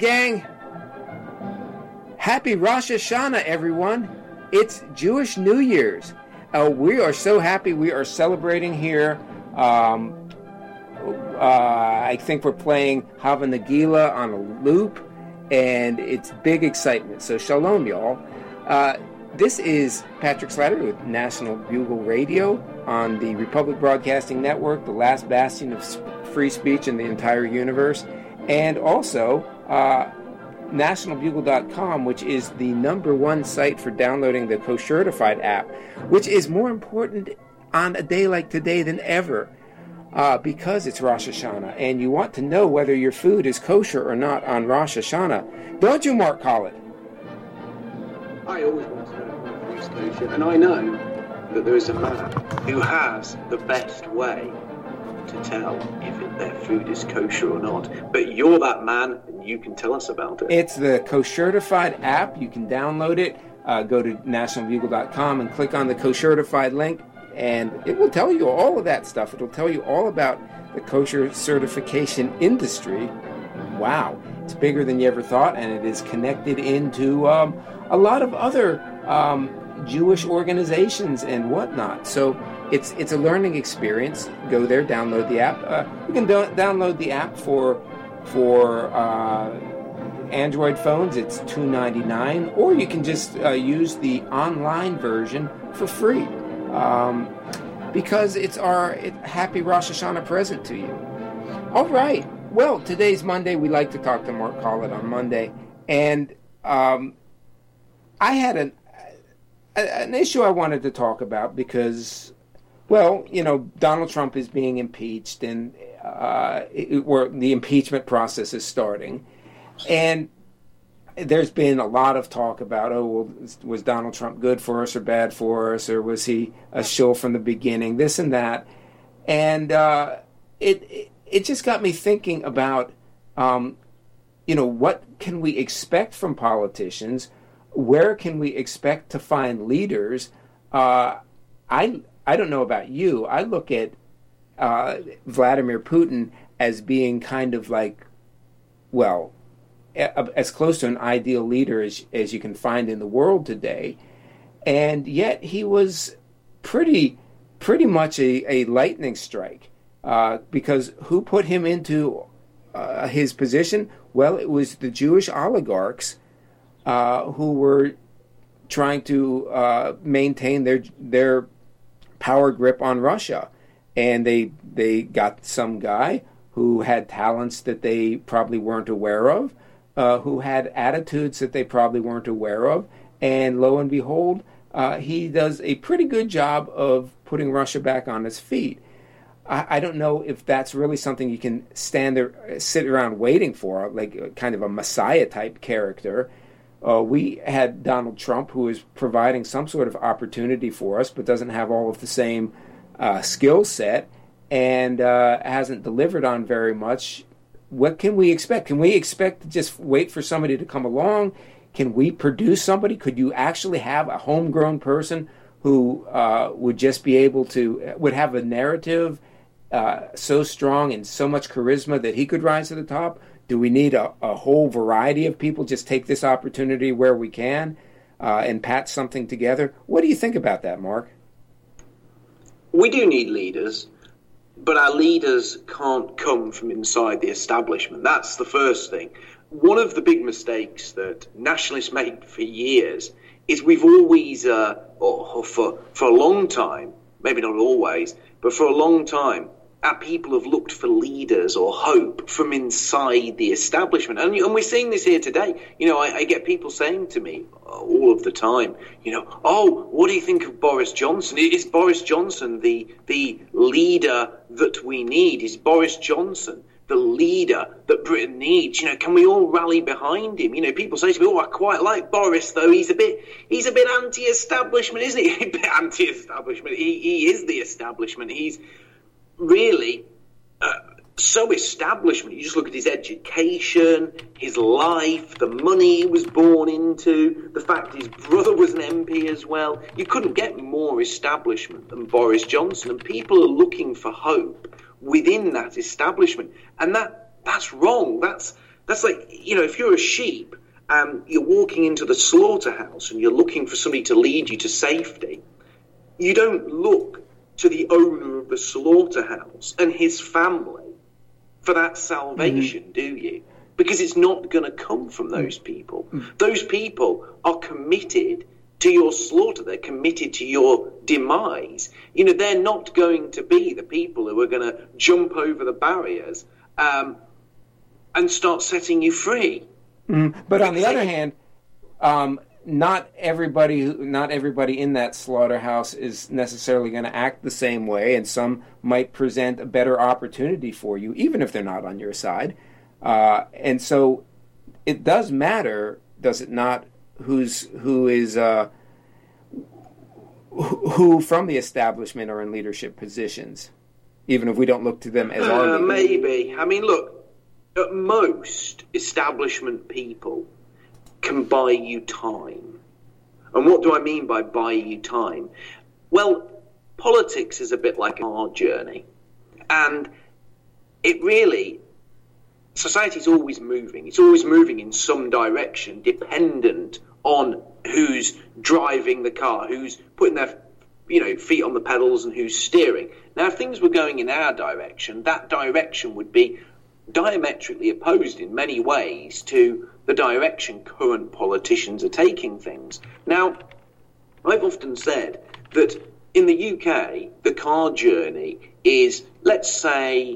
gang. Happy Rosh Hashanah, everyone. It's Jewish New Year's. We are so happy. We are celebrating here. I think we're playing Hava Nagila on a loop, and it's big excitement. So shalom, y'all. This is Patrick Slattery with National Bugle Radio on the Republic Broadcasting Network, the last bastion of free speech in the entire universe, and also nationalbugle.com, which is the #1 site for downloading the Koshertified app, which is more important on a day like today than ever, because it's Rosh Hashanah, and you want to know whether your food is kosher or not on Rosh Hashanah. Don't you, Mark Collett? I always want to know if my food's kosher, and I know that there is a man who has the best way to tell if their food is kosher or not. But you're that man, and you can tell us about it. It's the Koshertified app. You can download it. Go to nationalbugle.com and click on the Koshertified link, and it will tell you all of that stuff. It'll tell you all about the kosher certification industry. Wow. It's bigger than you ever thought, and it is connected into a lot of other Jewish organizations and whatnot. So it's a learning experience. Go there, download the app. You can download the app for Android phones. It's $2.99, or you can just use the online version for free, because it's our happy Rosh Hashanah present to you. All right. Well, today's Monday. We like to talk to Mark Collett on Monday, and I had an issue I wanted to talk about because, well, you know, Donald Trump is being impeached, and the impeachment process is starting, and there's been a lot of talk about, was Donald Trump good for us or bad for us, or was he a shill from the beginning, this and that, and it just got me thinking about, what can we expect from politicians? Where can we expect to find leaders? I don't know about you. I look at Vladimir Putin as being kind of like, well, as close to an ideal leader as you can find in the world today. And yet he was pretty much a lightning strike. Because who put him into his position? Well, it was the Jewish oligarchs who were trying to maintain their power grip on Russia. And they got some guy who had talents that they probably weren't aware of, who had attitudes that they probably weren't aware of, and lo and behold, he does a pretty good job of putting Russia back on its feet. I don't know if that's really something you can sit around waiting for, like kind of a Messiah-type character. We had Donald Trump, who is providing some sort of opportunity for us, but doesn't have all of the same skill set, and hasn't delivered on very much. What can we expect? Can we expect to just wait for somebody to come along? Can we produce somebody? Could you actually have a homegrown person who would just be able to, would have a narrative so strong and so much charisma that he could rise to the top? Do we need a whole variety of people? Just take this opportunity where we can and patch something together? What do you think about that, Mark? We do need leaders, but our leaders can't come from inside the establishment. That's the first thing. One of the big mistakes that nationalists made for years is we've always, for a long time, maybe not always, but for a long time, our people have looked for leaders or hope from inside the establishment. And we're seeing this here today. You know, I get people saying to me all of the time, what do you think of Boris Johnson? Is Boris Johnson the leader that we need? Is Boris Johnson the leader that Britain needs? Can we all rally behind him? People say to me, I quite like Boris, though. He's a bit anti-establishment, isn't he? A bit anti-establishment. He is the establishment. He's really so establishment. You just look at his education, his life, the money he was born into, the fact his brother was an MP as well. You couldn't get more establishment than Boris Johnson, and people are looking for hope within that establishment, and that's wrong. That's like, if you're a sheep and you're walking into the slaughterhouse and you're looking for somebody to lead you to safety, you don't look to the owner of the slaughterhouse and his family for that salvation, do you? Because it's not going to come from those people. Those people are committed to your slaughter. They're committed to your demise. They're not going to be the people who are going to jump over the barriers and start setting you free. But on the other hand, not everybody in that slaughterhouse is necessarily going to act the same way, and some might present a better opportunity for you, even if they're not on your side. And so it does matter, does it not, who from the establishment are in leadership positions, even if we don't look to them as our leaders? Maybe. I mean, look, at most, establishment people can buy you time. And what do I mean by buy you time? Well, politics is a bit like a hard journey. And society's always moving. It's always moving in some direction, dependent on who's driving the car, who's putting their feet on the pedals and who's steering. Now, if things were going in our direction, that direction would be diametrically opposed in many ways to the direction current politicians are taking things. Now, I've often said that in the UK, the car journey is, let's say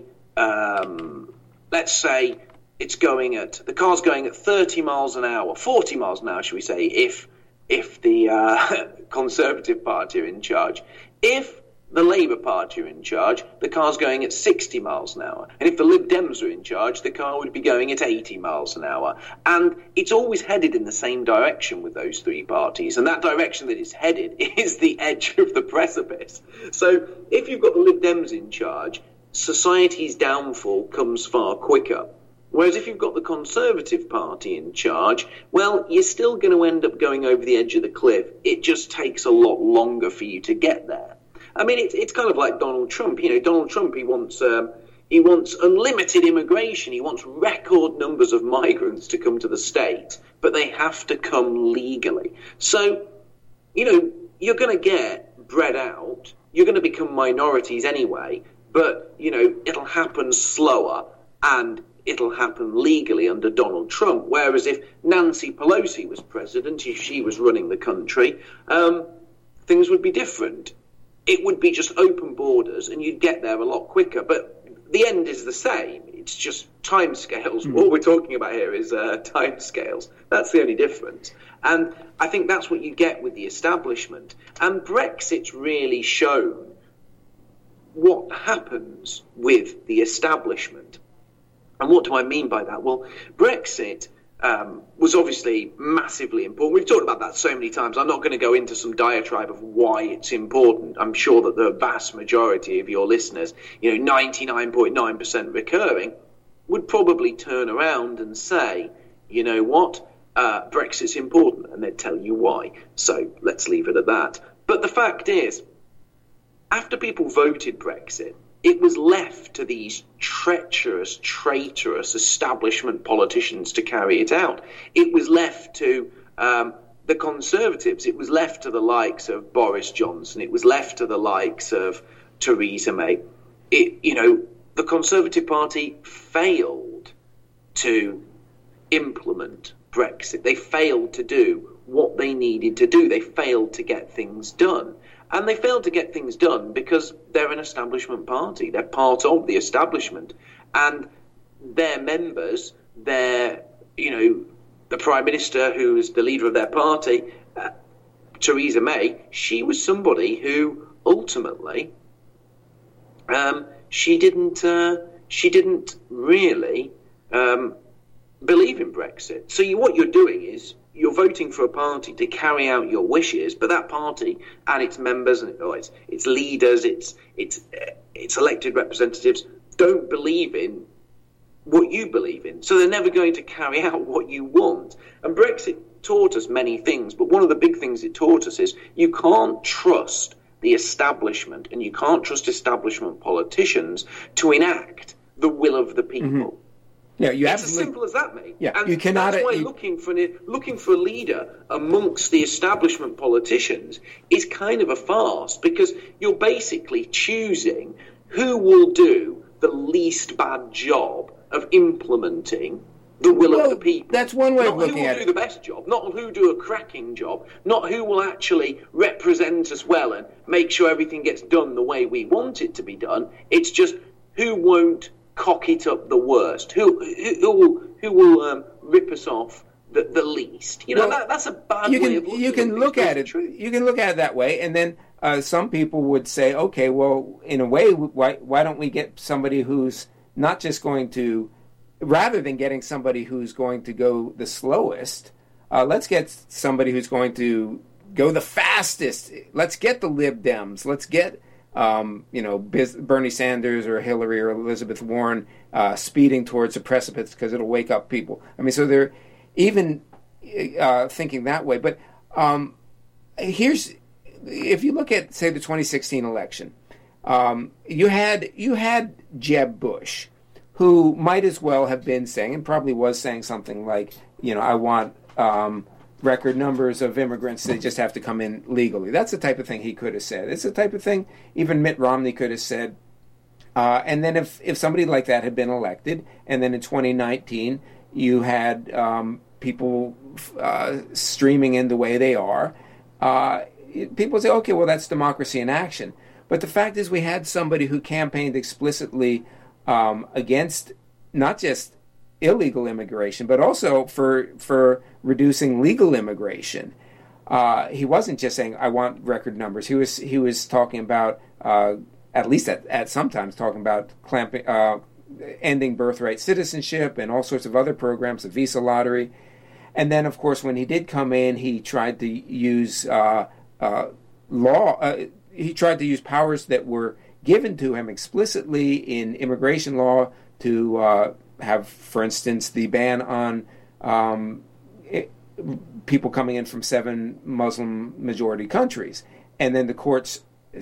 the car's going at 30 miles an hour, 40 miles an hour, should we say, if the Conservative Party are in charge. If the Labour Party are in charge, the car's going at 60 miles an hour. And if the Lib Dems are in charge, the car would be going at 80 miles an hour. And it's always headed in the same direction with those three parties. And that direction that it's headed is the edge of the precipice. So if you've got the Lib Dems in charge, society's downfall comes far quicker. Whereas if you've got the Conservative Party in charge, well, you're still going to end up going over the edge of the cliff. It just takes a lot longer for you to get there. I mean, it's kind of like Donald Trump. Donald Trump, he wants unlimited immigration. He wants record numbers of migrants to come to the state, but they have to come legally. So, you're going to get bred out. You're going to become minorities anyway, but, it'll happen slower and it'll happen legally under Donald Trump. Whereas if Nancy Pelosi was president, if she was running the country, things would be different. It would be just open borders and you'd get there a lot quicker. But the end is the same. It's just timescales. All we're talking about here is timescales. That's the only difference. And I think that's what you get with the establishment. And Brexit's really shown what happens with the establishment. And what do I mean by that? Well, Brexit was obviously massively important. We've talked about that so many times. I'm not going to go into some diatribe of why it's important. I'm sure that the vast majority of your listeners, 99.9% recurring, would probably turn around and say, you know what, Brexit's important, and they'd tell you why. So let's leave it at that. But the fact is, after people voted Brexit, it was left to these treacherous, traitorous establishment politicians to carry it out. It was left to the Conservatives. It was left to the likes of Boris Johnson. It was left to the likes of Theresa May. The Conservative Party failed to implement Brexit. They failed to do what they needed to do. They failed to get things done. And they failed to get things done because they're an establishment party. They're part of the establishment. And their members, the Prime Minister, who is the leader of their party, Theresa May, she was somebody who ultimately she didn't really believe in Brexit. So what you're doing is you're voting for a party to carry out your wishes, but that party and its members and its leaders, its elected representatives don't believe in what you believe in. So they're never going to carry out what you want. And Brexit taught us many things, but one of the big things it taught us is you can't trust the establishment and you can't trust establishment politicians to enact the will of the people. Yeah, you it's absolutely. as simple as that, mate. Yeah, and you cannot. That's why looking for a leader amongst the establishment politicians is kind of a farce, because you're basically choosing who will do the least bad job of implementing the will of the people. That's one way of looking at it. Not who will do the best job, not who will do a cracking job, not who will actually represent us well and make sure everything gets done the way we want it to be done. It's just who won't cock it up the worst, who will rip us off the least. That's a bad way of looking at it. You can look at it. You can look at it that way, and then some people would say, okay, well, in a way, why don't we get somebody who's not just going to, rather than getting somebody who's going to go the slowest, let's get somebody who's going to go the fastest. Let's get the Lib Dems. Let's get Bernie Sanders or Hillary or Elizabeth Warren speeding towards a precipice because it'll wake up people. I mean, so they're even thinking that way. But if you look at, say, the 2016 election, you had Jeb Bush, who might as well have been saying, and probably was saying something like, I want record numbers of immigrants. They just have to come in legally. That's the type of thing he could have said. It's the type of thing even Mitt Romney could have said. And then if somebody like that had been elected, and then in 2019 you had people streaming in the way they are, people would say, okay, well, that's democracy in action. But the fact is we had somebody who campaigned explicitly against not just illegal immigration, but also for reducing legal immigration. He wasn't just saying, I want record numbers. He was talking about, at least at sometimes, talking about ending birthright citizenship and all sorts of other programs, the visa lottery. And then, of course, when he did come in, he tried to use he tried to use powers that were given to him explicitly in immigration law to have, for instance, the ban on people coming in from 7 Muslim majority countries. And then the courts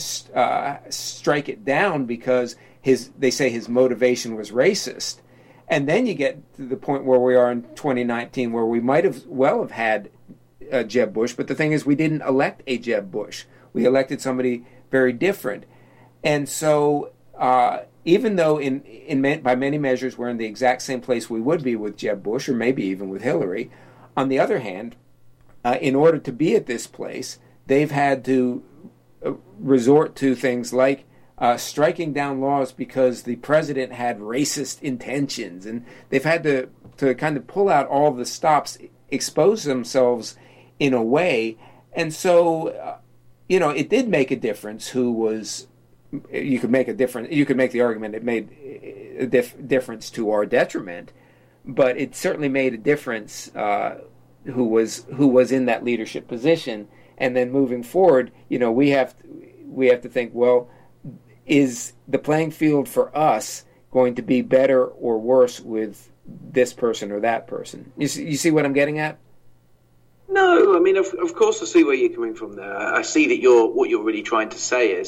strike it down because they say his motivation was racist. And then you get to the point where we are in 2019, where we might have had Jeb Bush, but the thing is we didn't elect a Jeb Bush. We elected somebody very different. And so even though by many measures we're in the exact same place we would be with Jeb Bush, or maybe even with Hillary, on the other hand, in order to be at this place, they've had to resort to things like striking down laws because the president had racist intentions, and they've had to kind of pull out all the stops, expose themselves in a way. And so, it did make a difference who was. You could make the argument it made a difference to our detriment, but it certainly made a difference who was in that leadership position. And then moving forward, we have to think, well, is the playing field for us going to be better or worse with this person or that person? You see what I'm getting at? No, I mean, of course I see where you're coming from there. I see that what you're really trying to say is,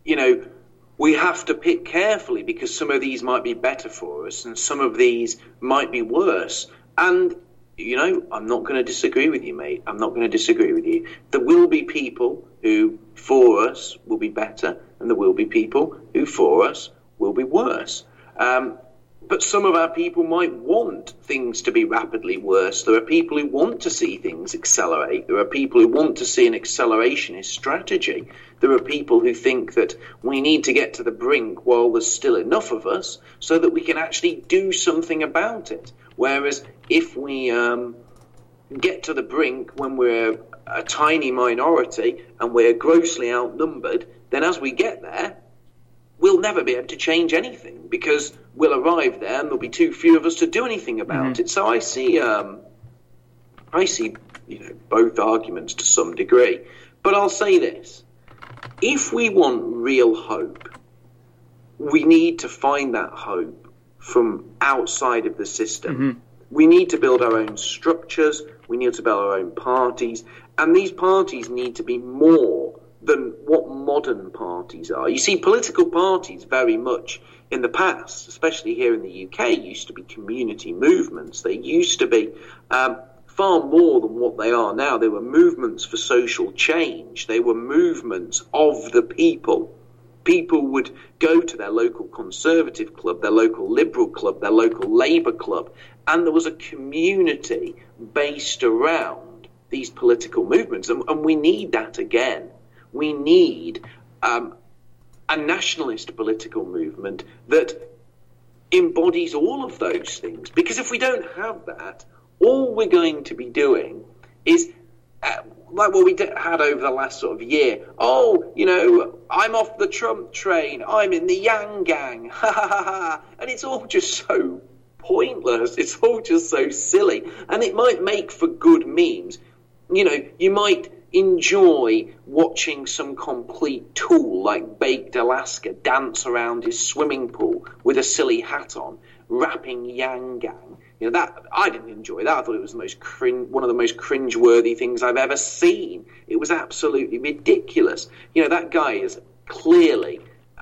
we have to pick carefully because some of these might be better for us and some of these might be worse. And, I'm not going to disagree with you, mate. I'm not going to disagree with you. There will be people who, for us, will be better, and there will be people who, for us, will be worse. But some of our people might want things to be rapidly worse. There are people who want to see things accelerate. There are people who want to see an accelerationist strategy. There are people who think that we need to get to the brink while there's still enough of us so that we can actually do something about it. Whereas if we get to the brink when we're a tiny minority and we're grossly outnumbered, then as we get there, we'll never be able to change anything because we'll arrive there and there'll be too few of us to do anything about it. So I see both arguments to some degree. But I'll say this. If we want real hope, we need to find that hope from outside of the system. Mm-hmm. We need to build our own structures. We need to build our own parties. And these parties need to be more than what modern parties are. You see, political parties very much in the past, especially here in the UK, used to be community movements. They used to be far more than what they are now. They were movements for social change. They were movements of the people. People would go to their local Conservative club, their local Liberal club, their local Labour club, and there was a community based around these political movements. And we need that again. We need a nationalist political movement that embodies all of those things. Because if we don't have that, all we're going to be doing is, like what we had over the last sort of year, I'm off the Trump train, I'm in the Yang gang, ha ha ha ha, and it's all just so pointless, it's all just so silly, and it might make for good memes. You might enjoy watching some complete tool like Baked Alaska dance around his swimming pool with a silly hat on, rapping Yang gang. That I didn't enjoy that. I thought it was one of the most cringe-worthy things I've ever seen. It was absolutely ridiculous. That guy has clearly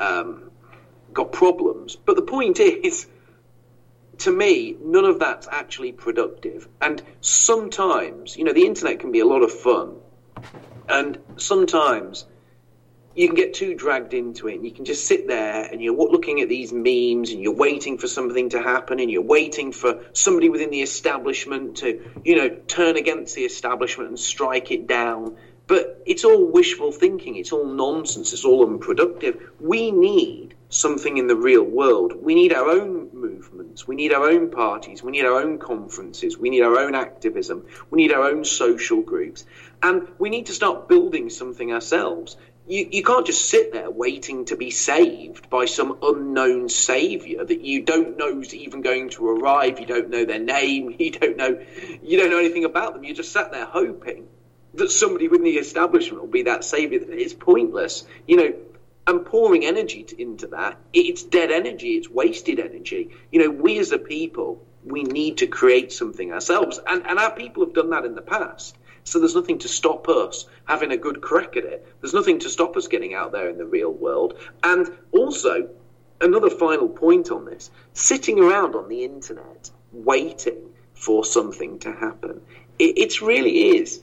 got problems. But the point is, to me, none of that's actually productive. And sometimes, the internet can be a lot of fun. And sometimes you can get too dragged into it, and you can just sit there and you're looking at these memes and you're waiting for something to happen, and you're waiting for somebody within the establishment to, turn against the establishment and strike it down. But it's all wishful thinking. It's all nonsense. It's all unproductive. We need something in the real world. We need our own movements. We need our own parties. We need our own conferences. We need our own activism. We need our own social groups. And we need to start building something ourselves. You can't just sit there waiting to be saved by some unknown saviour that you don't know is even going to arrive. You don't know their name. You don't know anything about them. You just sat there hoping that somebody within the establishment will be that saviour. It's pointless, and pouring energy into that, it's dead energy. It's wasted energy. We as a people, we need to create something ourselves, and our people have done that in the past. So there's nothing to stop us having a good crack at it. There's nothing to stop us getting out there in the real world. And also, another final point on this, sitting around on the internet waiting for something to happen, it really is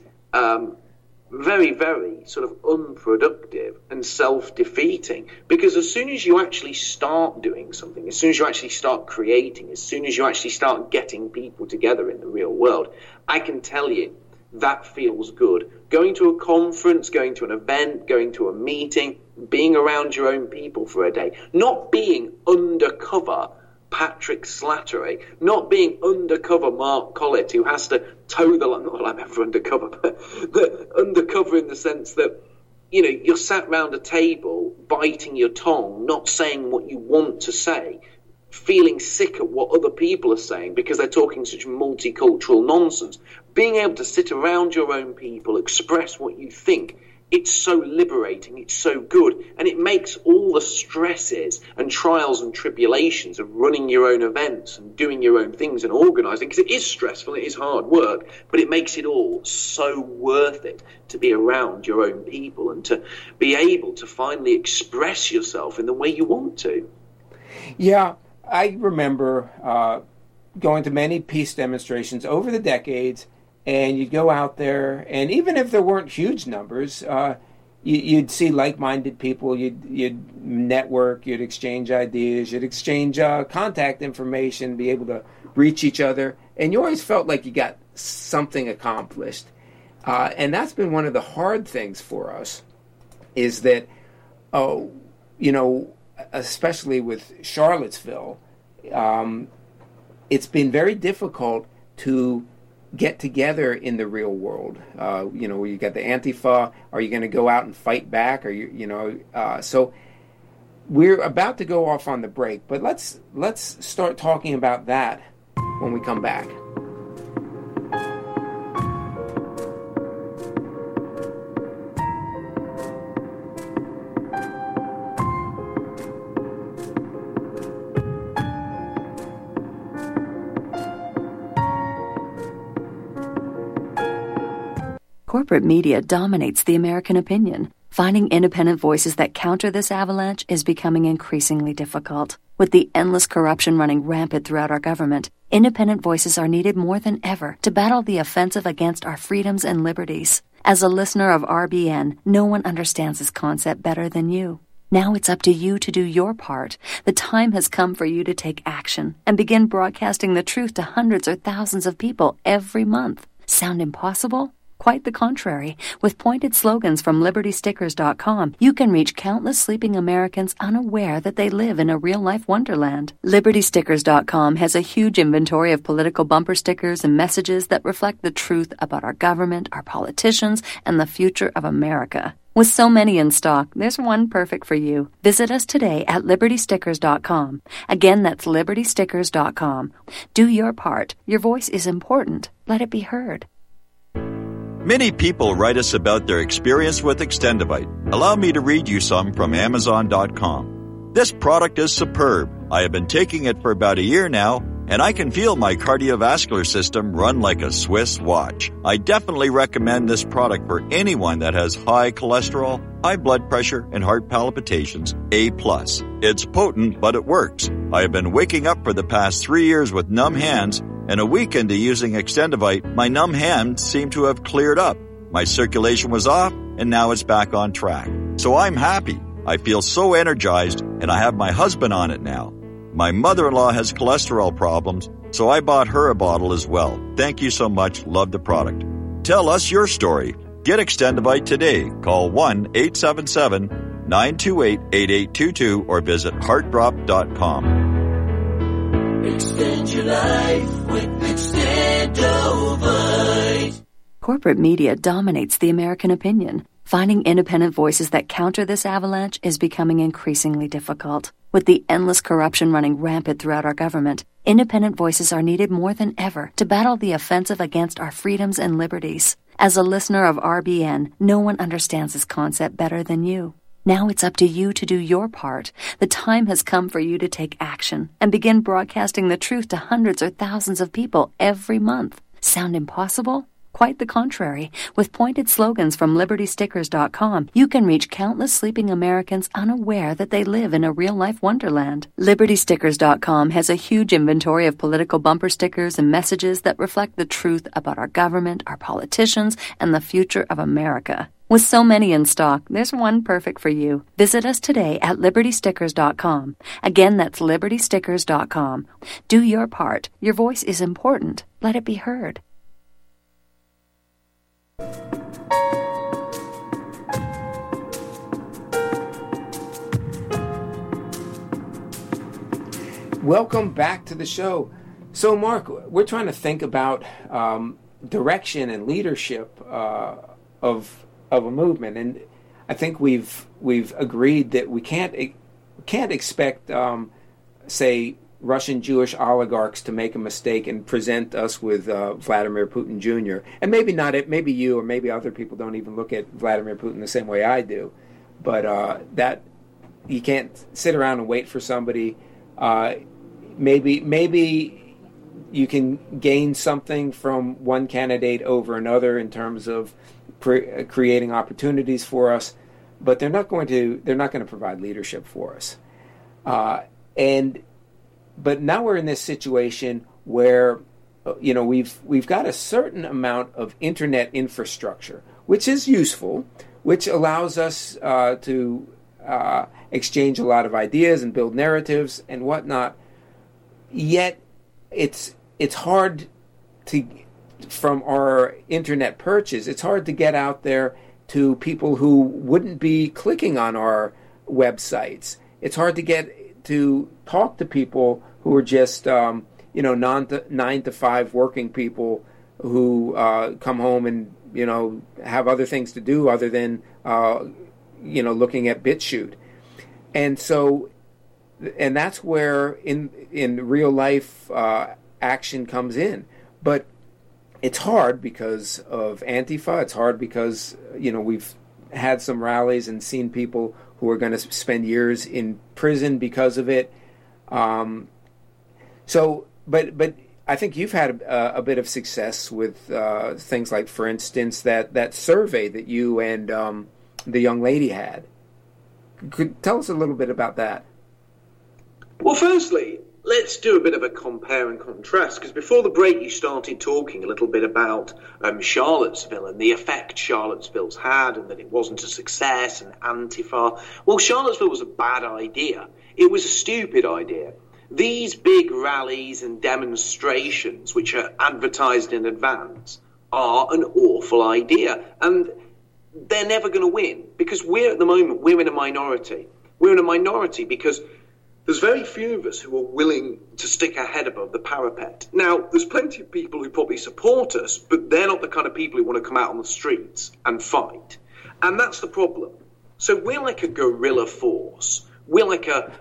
very, very sort of unproductive and self-defeating, because as soon as you actually start doing something, as soon as you actually start creating, as soon as you actually start getting people together in the real world, I can tell you, that feels good. Going to a conference, going to an event, going to a meeting, being around your own people for a day, not being undercover Patrick Slattery, not being undercover Mark Collett, who has to toe the line. Not that I'm ever undercover, but undercover in the sense that, you're sat round a table, biting your tongue, not saying what you want to say, feeling sick at what other people are saying because they're talking such multicultural nonsense. Being able to sit around your own people, express what you think, it's so liberating, it's so good, and it makes all the stresses and trials and tribulations of running your own events and doing your own things and organising, because it is stressful, it is hard work, but it makes it all so worth it to be around your own people and to be able to finally express yourself in the way you want to. Yeah, I remember going to many peace demonstrations over the decades, and you'd go out there, and even if there weren't huge numbers, you'd see like-minded people, you'd network, you'd exchange ideas, you'd exchange contact information, be able to reach each other, and you always felt like you got something accomplished. And that's been one of the hard things for us, is that, especially with Charlottesville, it's been very difficult to get together in the real world. Where you got the Antifa, are you going to go out and fight back? So we're about to go off on the break, but let's start talking about that when we come back. Corporate media dominates the American opinion. Finding independent voices that counter this avalanche is becoming increasingly difficult. With the endless corruption running rampant throughout our government, independent voices are needed more than ever to battle the offensive against our freedoms and liberties. As a listener of RBN, no one understands this concept better than you. Now it's up to you to do your part. The time has come for you to take action and begin broadcasting the truth to hundreds or thousands of people every month. Sound impossible? Quite the contrary. With pointed slogans from LibertyStickers.com, you can reach countless sleeping Americans unaware that they live in a real-life wonderland. LibertyStickers.com has a huge inventory of political bumper stickers and messages that reflect the truth about our government, our politicians, and the future of America. With so many in stock, there's one perfect for you. Visit us today at LibertyStickers.com. Again, that's LibertyStickers.com. Do your part. Your voice is important. Let it be heard. Many people write us about their experience with Extendivite. Allow me to read you some from Amazon.com. This product is superb. I have been taking it for about a year now, and I can feel my cardiovascular system run like a Swiss watch. I definitely recommend this product for anyone that has high cholesterol, high blood pressure, and heart palpitations, A+. It's potent, but it works. I have been waking up for the past 3 years with numb hands, and a week into using Extendivite, my numb hands seem to have cleared up. My circulation was off, and now it's back on track. So I'm happy. I feel so energized, and I have my husband on it now. My mother-in-law has cholesterol problems, so I bought her a bottle as well. Thank you so much. Love the product. Tell us your story. Get Extendivite today. Call 1-877-928-8822 or visit heartdrop.com. Extend your life with Extendovite. Corporate media dominates the American opinion. Finding independent voices that counter this avalanche is becoming increasingly difficult. With the endless corruption running rampant throughout our government, independent voices are needed more than ever to battle the offensive against our freedoms and liberties. As a listener of RBN, no one understands this concept better than you. Now it's up to you to do your part. The time has come for you to take action and begin broadcasting the truth to hundreds or thousands of people every month. Sound impossible? Quite the contrary. With pointed slogans from LibertyStickers.com, you can reach countless sleeping Americans unaware that they live in a real-life wonderland. LibertyStickers.com has a huge inventory of political bumper stickers and messages that reflect the truth about our government, our politicians, and the future of America. With so many in stock, there's one perfect for you. Visit us today at LibertyStickers.com. Again, that's LibertyStickers.com. Do your part. Your voice is important. Let it be heard. Welcome back to the show. So, Mark, we're trying to think about direction and leadership of a movement, and I think we've agreed that we can't expect, say, Russian Jewish oligarchs to make a mistake and present us with Vladimir Putin Jr. And maybe not it. Maybe you or maybe other people don't even look at Vladimir Putin the same way I do. But that you can't sit around and wait for somebody. Maybe you can gain something from one candidate over another in terms of creating opportunities for us, but they're not going to provide leadership for us. But now we're in this situation where we've got a certain amount of internet infrastructure, which is useful, which allows us to exchange a lot of ideas and build narratives and whatnot. Yet it's hard to, from our internet purchase, it's hard to get out there to people who wouldn't be clicking on our websites. It's hard to get to talk to people who are just 9 to 5 working people who come home and have other things to do other than looking at BitChute. And that's where in real life action comes in. But it's hard because of Antifa. It's hard because we've had some rallies and seen people who are going to spend years in prison because of it. But I think you've had a bit of success with things like, for instance, that survey that you and the young lady had. Could tell us a little bit about that. Well, firstly, let's do a bit of a compare and contrast, because before the break you started talking a little bit about Charlottesville and the effect Charlottesville's had, and that it wasn't a success, and Antifa. Well, Charlottesville was a bad idea. It was a stupid idea. These big rallies and demonstrations, which are advertised in advance, are an awful idea. And they're never going to win, because we're in a minority. We're in a minority because there's very few of us who are willing to stick our head above the parapet. Now, there's plenty of people who probably support us, but they're not the kind of people who want to come out on the streets and fight. And that's the problem. So we're like a guerrilla force. We're like a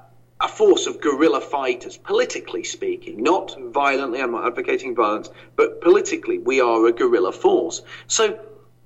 force of guerrilla fighters, politically speaking, not violently. I'm not advocating violence, but politically, we are a guerrilla force. So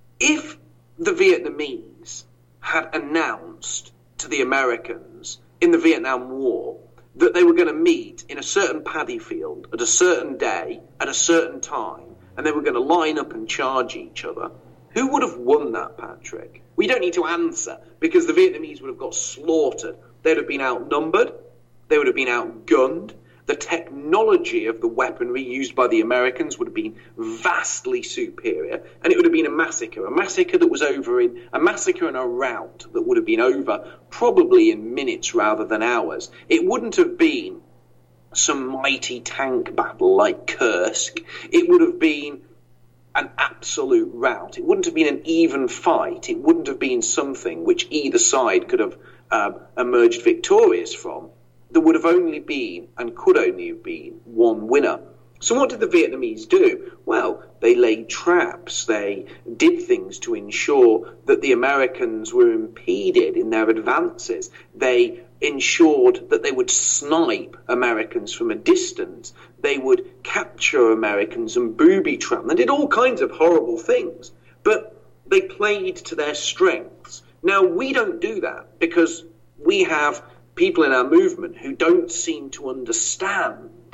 if the Vietnamese had announced to the Americans in the Vietnam War that they were going to meet in a certain paddy field at a certain day at a certain time, and they were going to line up and charge each other, who would have won that, Patrick? We don't need to answer, because the Vietnamese would have got slaughtered. They'd have been outnumbered. They would have been outgunned. The technology of the weaponry used by the Americans would have been vastly superior, and it would have been a massacre that was a massacre and a rout that would have been over probably in minutes rather than hours. It wouldn't have been some mighty tank battle like Kursk. It would have been an absolute rout. It wouldn't have been an even fight. It wouldn't have been something which either side could have emerged victorious from. There would have only been, and could only have been, one winner. So what did the Vietnamese do? Well, they laid traps. They did things to ensure that the Americans were impeded in their advances. They ensured that they would snipe Americans from a distance. They would capture Americans and booby trap them. They did all kinds of horrible things, but they played to their strengths. Now, we don't do that because we have people in our movement who don't seem to understand,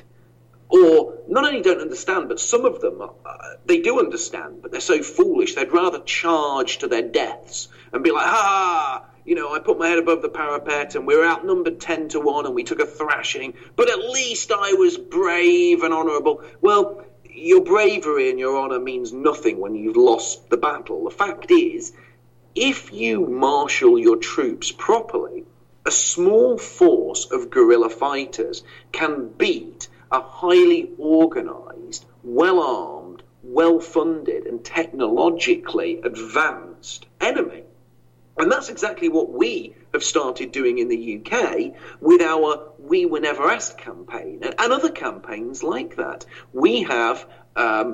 or not only don't understand, but some of them, they do understand, but they're so foolish, they'd rather charge to their deaths and be like, I put my head above the parapet and we were outnumbered 10-1 and we took a thrashing, but at least I was brave and honourable. Well, your bravery and your honour means nothing when you've lost the battle. The fact is, if you marshal your troops properly, a small force of guerrilla fighters can beat a highly organised, well-armed, well-funded and technologically advanced enemy. And that's exactly what we have started doing in the UK with our We Were Never Asked campaign and other campaigns like that. We have an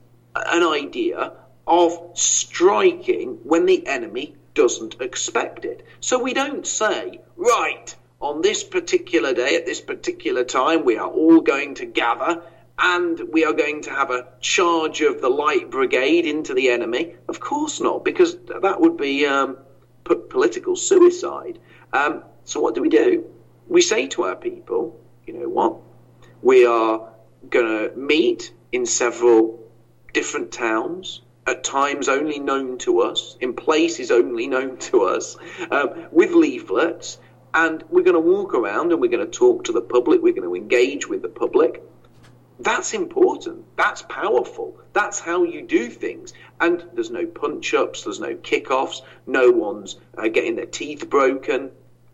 idea of striking when the enemy doesn't expect it. So we don't say, right, on this particular day, at this particular time, we are all going to gather and we are going to have a charge of the light brigade into the enemy. Of course not, because that would be political suicide. So what do? We say to our people, you know what? We are going to meet in several different towns, at times only known to us, in places only known to us, with leaflets, and we're going to walk around and we're going to talk to the public, we're going to engage with the public. That's important. That's powerful. That's how you do things. And there's no punch-ups, there's no kick-offs, no one's getting their teeth broken.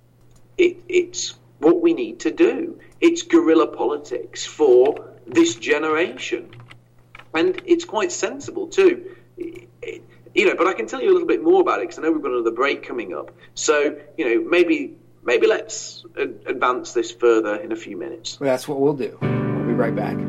It's what we need to do. It's guerrilla politics for this generation. And it's quite sensible too. But I can tell you a little bit more about it because I know we've got another break coming up. So, maybe let's advance this further in a few minutes. Well, that's what we'll do. We'll be right back.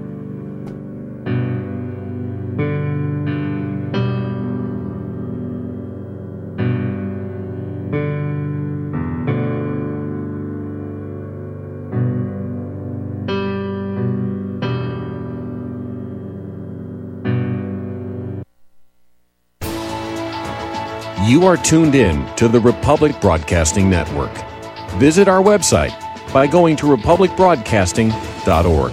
You are tuned in to the Republic Broadcasting Network. Visit our website by going to republicbroadcasting.org.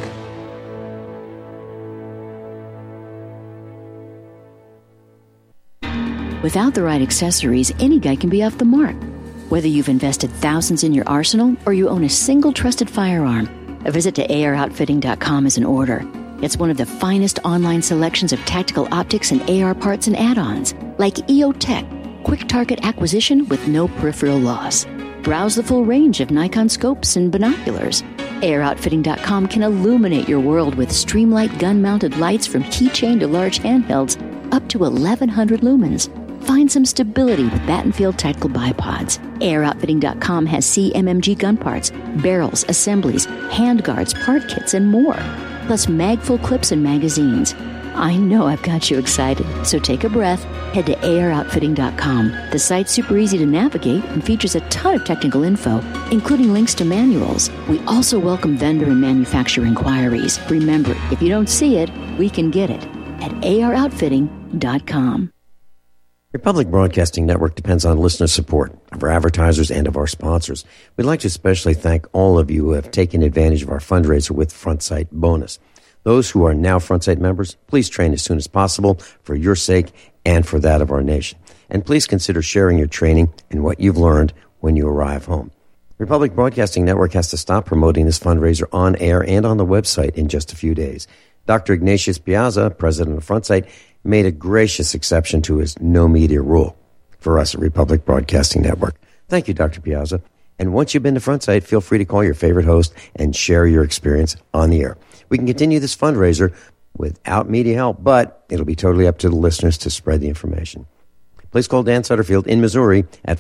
Without the right accessories, any guy can be off the mark. Whether you've invested thousands in your arsenal or you own a single trusted firearm, a visit to AROutfitting.com is in order. It's one of the finest online selections of tactical optics and AR parts and add-ons, like EOTech, quick target acquisition with no peripheral loss. Browse the full range of Nikon scopes and binoculars. AROutfitting.com can illuminate your world with Streamlight gun-mounted lights from keychain to large handhelds, up to 1,100 lumens. Find some stability with Battenfield Tactical Bipods. AROutfitting.com has CMMG gun parts, barrels, assemblies, handguards, part kits, and more. Plus mag-full clips and magazines. I know I've got you excited, so take a breath. Head to AROutfitting.com. The site's super easy to navigate and features a ton of technical info, including links to manuals. We also welcome vendor and manufacturer inquiries. Remember, if you don't see it, we can get it at AROutfitting.com. Republic Broadcasting Network depends on listener support of our advertisers and of our sponsors. We'd like to especially thank all of you who have taken advantage of our fundraiser with FrontSight Bonus. Those who are now FrontSight members, please train as soon as possible for your sake and for that of our nation. And please consider sharing your training and what you've learned when you arrive home. Republic Broadcasting Network has to stop promoting this fundraiser on air and on the website in just a few days. Dr. Ignatius Piazza, president of FrontSight, made a gracious exception to his no media rule for us at Republic Broadcasting Network. Thank you, Dr. Piazza. And once you've been to FrontSight, feel free to call your favorite host and share your experience on the air. We can continue this fundraiser without media help, but it'll be totally up to the listeners to spread the information. Please call Dan Sutterfield in Missouri at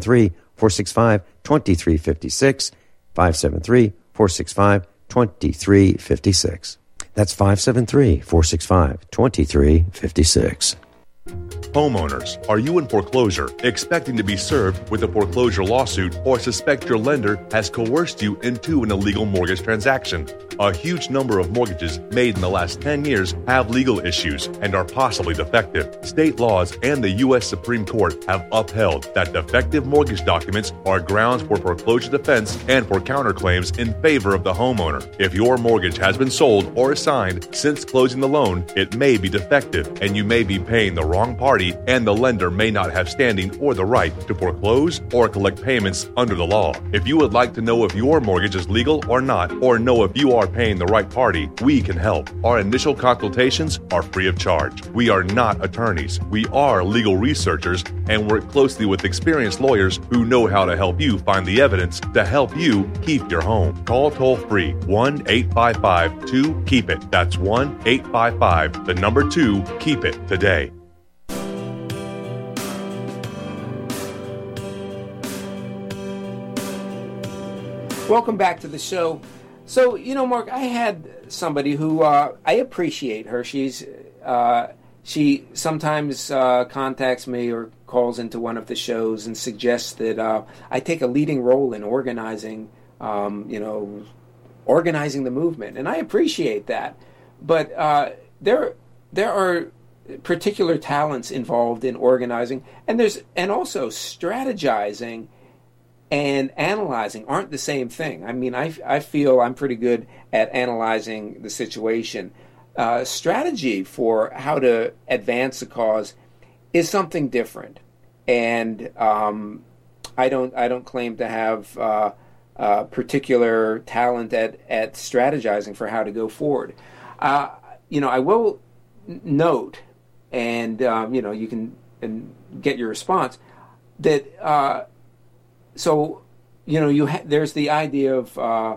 573-465-2356, 573-465-2356. That's 573-465-2356. Homeowners, are you in foreclosure, expecting to be served with a foreclosure lawsuit, or suspect your lender has coerced you into an illegal mortgage transaction? A huge number of mortgages made in the last 10 years have legal issues and are possibly defective. State laws and the U.S. Supreme Court have upheld that defective mortgage documents are grounds for foreclosure defense and for counterclaims in favor of the homeowner. If your mortgage has been sold or assigned since closing the loan, it may be defective and you may be paying the wrong party, and the lender may not have standing or the right to foreclose or collect payments under the law. If you would like to know if your mortgage is legal or not, or know if you are paying the right party, we can help. Our initial consultations are free of charge. We are not attorneys. We are legal researchers and work closely with experienced lawyers who know how to help you find the evidence to help you keep your home. Call toll-free 1-855-2-KEEP-IT. That's 1-855-2-KEEP-IT today. Welcome back to the show. So, Mark, I had somebody who I appreciate her. She sometimes contacts me or calls into one of the shows and suggests that I take a leading role in organizing, organizing the movement, and I appreciate that. But there are particular talents involved in organizing, and also strategizing and analyzing aren't the same thing. I mean, I feel I'm pretty good at analyzing the situation. Strategy for how to advance a cause is something different, and I don't claim to have particular talent at strategizing for how to go forward. I will note, and you can get your response that. So, there's the idea of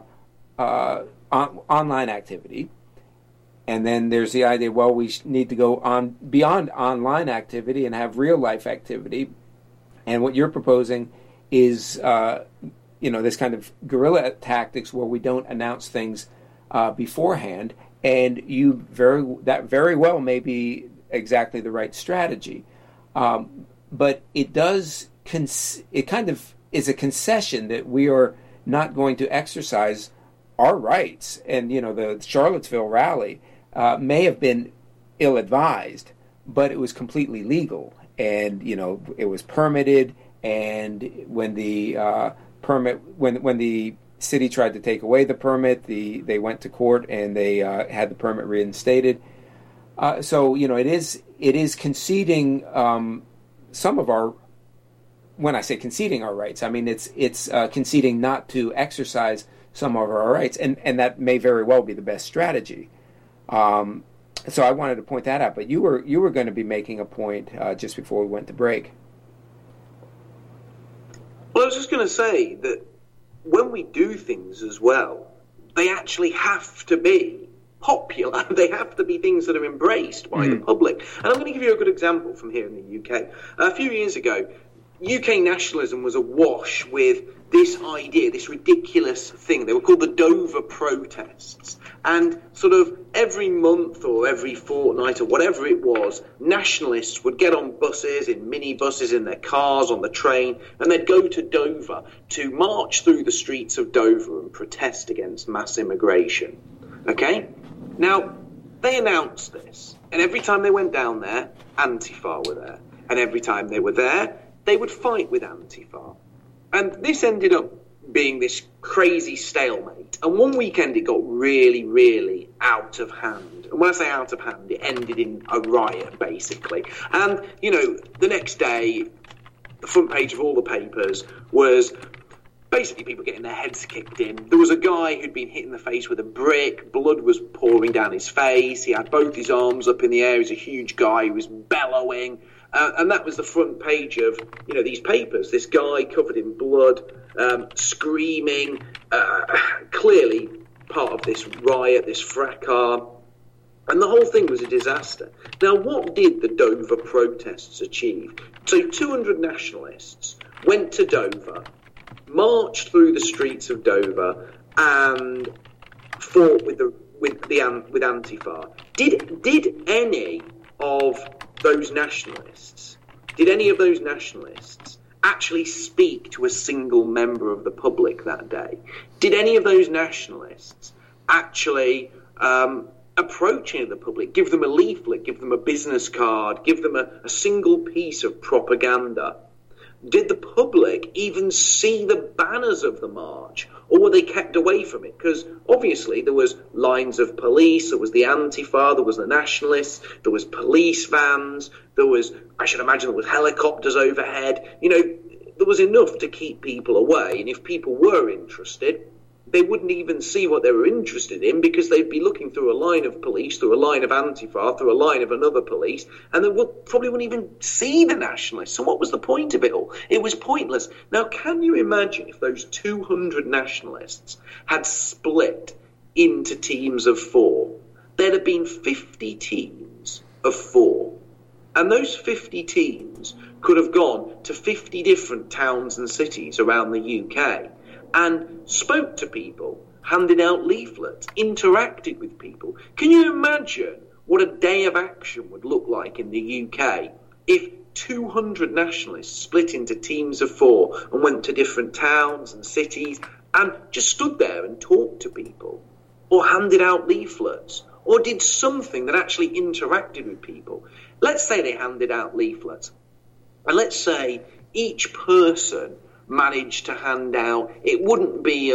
online activity, and then there's the idea, well, we need to go on beyond online activity and have real life activity. And what you're proposing is, this kind of guerrilla tactics where we don't announce things beforehand, and that very well may be exactly the right strategy, but it does it kind of is a concession that we are not going to exercise our rights. And, the Charlottesville rally may have been ill-advised, but it was completely legal. And, it was permitted. And when the when the city tried to take away the permit, they went to court and they had the permit reinstated. So, it is conceding some of our, when I say conceding our rights, I mean it's conceding not to exercise some of our rights, and that may very well be the best strategy. So I wanted to point that out. But you were going to be making a point just before we went to break. Well, I was just going to say that when we do things as well, they actually have to be popular. They have to be things that are embraced by the public. And I'm going to give you a good example from here in the UK. A few years ago, UK nationalism was awash with this idea, this ridiculous thing. They were called the Dover protests. And sort of every month or every fortnight or whatever it was, nationalists would get on buses, in minibuses, in their cars, on the train, and they'd go to Dover to march through the streets of Dover and protest against mass immigration. Okay? Now, they announced this, and every time they went down there, Antifa were there. And every time they were there, they would fight with Antifa. And this ended up being this crazy stalemate. And one weekend it got really, really out of hand. And when I say out of hand, it ended in a riot, basically. And, you know, the next day, the front page of all the papers was basically people getting their heads kicked in. There was a guy who'd been hit in the face with a brick. Blood was pouring down his face. He had both his arms up in the air. He was a huge guy. He was bellowing. And that was the front page of, you know, these papers. This guy covered in blood, screaming, clearly part of this riot, this fracas. And the whole thing was a disaster. Now, what did the Dover protests achieve? So 200 nationalists went to Dover, marched through the streets of Dover, and fought with Antifa. Did any of those nationalists actually speak to a single member of the public that day? Did any of those nationalists actually approach any of the public, give them a leaflet, give them a business card, give them a single piece of propaganda? Did the public even see the banners of the march, or were they kept away from it? Because obviously there was lines of police, there was the Antifa, there was the nationalists, there was police vans, there was, I should imagine, there was helicopters overhead. You know, there was enough to keep people away, and if people were interested, they wouldn't even see what they were interested in, because they'd be looking through a line of police, through a line of Antifa, through a line of another police, and they probably wouldn't even see the nationalists. So what was the point of it all? It was pointless. Now, can you imagine if those 200 nationalists had split into teams of 4? There'd have been 50 teams of 4. And those 50 teams could have gone to 50 different towns and cities around the UK and spoke to people, handed out leaflets, interacted with people. Can you imagine what a day of action would look like in the UK if 200 nationalists split into teams of 4 and went to different towns and cities and just stood there and talked to people, or handed out leaflets, or did something that actually interacted with people? Let's say they handed out leaflets, and let's say each person managed to hand out, it wouldn't be